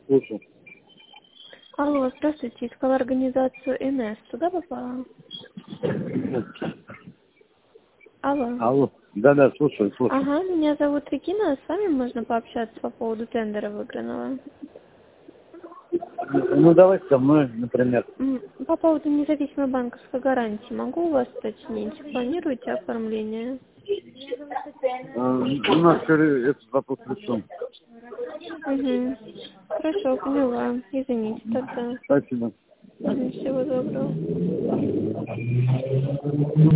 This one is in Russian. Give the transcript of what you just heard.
Слушай. Алло, здравствуйте, искала организацию НС. Туда попала? Алло. Алло. Да, слушаю. Ага, меня зовут Регина, с вами можно пообщаться по поводу тендера выигранного? Ну, давай со мной, например. По поводу независимой банковской гарантии могу у вас уточнить? Планируете оформление? У нас этот вопрос решен. Угу. Хорошо, поняла. Извините тогда. Спасибо. Всего доброго.